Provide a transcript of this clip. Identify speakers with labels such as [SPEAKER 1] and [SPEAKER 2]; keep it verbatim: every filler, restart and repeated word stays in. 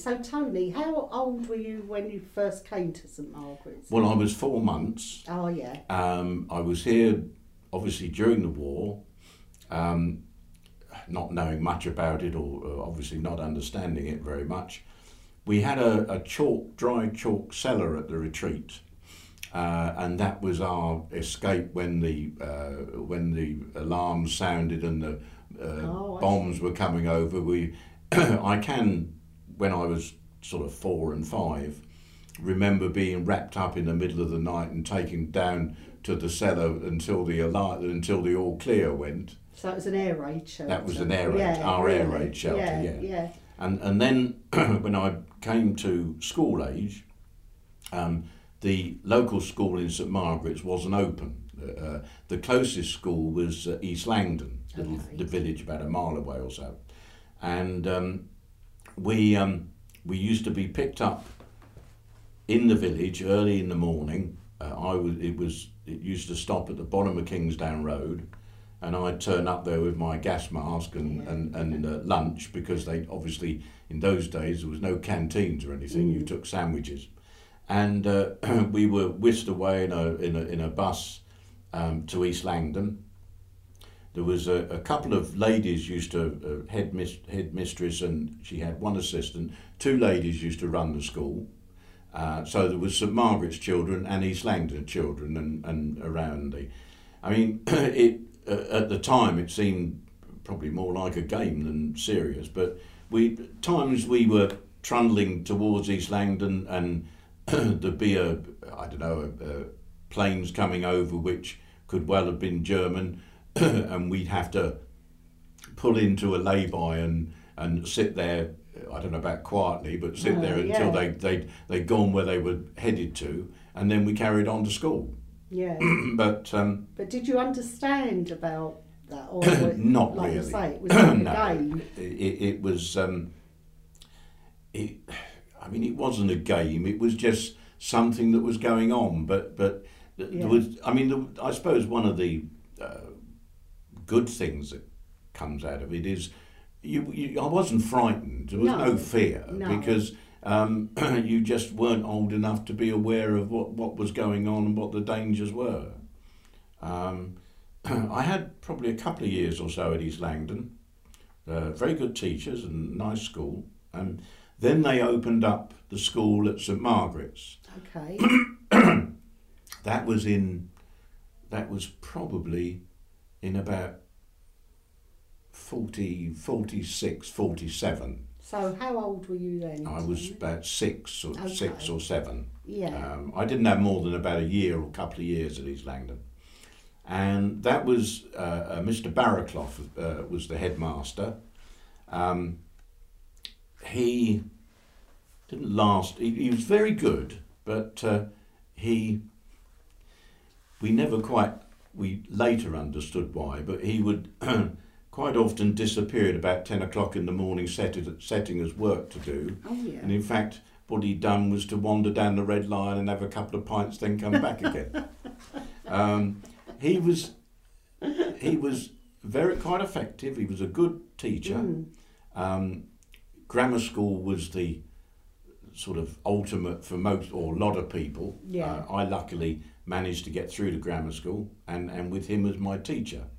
[SPEAKER 1] So Tony, how old were you when you first came to St Margaret's?
[SPEAKER 2] Well, I was four months.
[SPEAKER 1] Oh yeah.
[SPEAKER 2] Um, I was here, obviously, during the war, um, not knowing much about it, or uh, obviously not understanding it very much. We had a, a chalk, dry chalk cellar at the retreat, uh, and that was our escape when the uh, when the alarms sounded and the uh,
[SPEAKER 1] Oh, I
[SPEAKER 2] bombs
[SPEAKER 1] see.
[SPEAKER 2] were coming over. We, I can, when I was sort of four and five, remember being wrapped up in the middle of the night and taken down to the cellar until the alarm, until the all clear went.
[SPEAKER 1] So it was an air raid shelter.
[SPEAKER 2] That was an air raid,
[SPEAKER 1] yeah,
[SPEAKER 2] our air
[SPEAKER 1] really.
[SPEAKER 2] raid shelter,
[SPEAKER 1] yeah.
[SPEAKER 2] yeah.
[SPEAKER 1] yeah.
[SPEAKER 2] And and then when I came to school age, um, the local school in St Margaret's wasn't open. Uh, the closest school was uh, East Langdon, little,
[SPEAKER 1] Okay.
[SPEAKER 2] the village about a mile away or so. And um, we um, we used to be picked up in the village early in the morning. Uh, I was it was it used to stop at the bottom of Kingsdown Road, and I'd turn up there with my gas mask and
[SPEAKER 1] Yeah.
[SPEAKER 2] and, and uh, lunch, because they obviously in those days there was no canteens or anything.
[SPEAKER 1] Mm.
[SPEAKER 2] You took sandwiches, and uh, we were whisked away in a in a in a bus um, to East Langdon. There was a, a couple of ladies used to uh, head mis- head mistress, and she had one assistant. Two ladies used to run the school. Uh, so there was St Margaret's children and East Langdon children, and, and around the. I mean, it uh, at the time it seemed probably more like a game than serious, but we times we were trundling towards East Langdon, and there'd be a I don't know a, a planes coming over which could well have been German, and we'd have to pull into a lay-by and and sit there. I don't know about quietly, but sit
[SPEAKER 1] Oh,
[SPEAKER 2] there until
[SPEAKER 1] yeah.
[SPEAKER 2] they they they'd gone where they were headed to, and then we carried on to school.
[SPEAKER 1] Yeah.
[SPEAKER 2] But um,
[SPEAKER 1] But did you understand about that, or was it,
[SPEAKER 2] not
[SPEAKER 1] like
[SPEAKER 2] really.
[SPEAKER 1] you say, it was like
[SPEAKER 2] No,
[SPEAKER 1] a game?
[SPEAKER 2] It, it was. Um, it, I mean, it wasn't a game. It was just something that was going on. But but th-
[SPEAKER 1] Yeah.
[SPEAKER 2] there was. I mean, there, I suppose one of the uh, good things that comes out of it is. You, you, I wasn't frightened. There was no,
[SPEAKER 1] No,
[SPEAKER 2] fear,
[SPEAKER 1] no.
[SPEAKER 2] because um, you just weren't old enough to be aware of what, what was going on and what the dangers were. Um, I had probably a couple of years or so at East Langdon. Uh, very good teachers and nice school. And then they opened up the school at St Margaret's.
[SPEAKER 1] Okay.
[SPEAKER 2] That was in. That was probably in about. forty, forty-six, forty-seven.
[SPEAKER 1] So how old were you then?
[SPEAKER 2] I was about six or
[SPEAKER 1] Okay.
[SPEAKER 2] six or seven.
[SPEAKER 1] Yeah.
[SPEAKER 2] Um, I didn't have more than about a year or a couple of years at East Langdon, and that was uh, uh, Mister Barraclough uh, was the headmaster. Um, he didn't last. He, he was very good, but uh, he. We never quite. We later understood why, but he would. Quite often disappear at about ten o'clock in the morning, set it, setting us work to do.
[SPEAKER 1] Oh yeah.
[SPEAKER 2] And in fact, what he'd done was to wander down the Red Lion and have a couple of pints, then come back again. Um, he was he was very quite effective. He was a good teacher.
[SPEAKER 1] Mm.
[SPEAKER 2] Um, grammar school was the sort of ultimate for most or a lot of people.
[SPEAKER 1] Yeah.
[SPEAKER 2] Uh, I luckily managed to get through to grammar school, and, and with him as my teacher.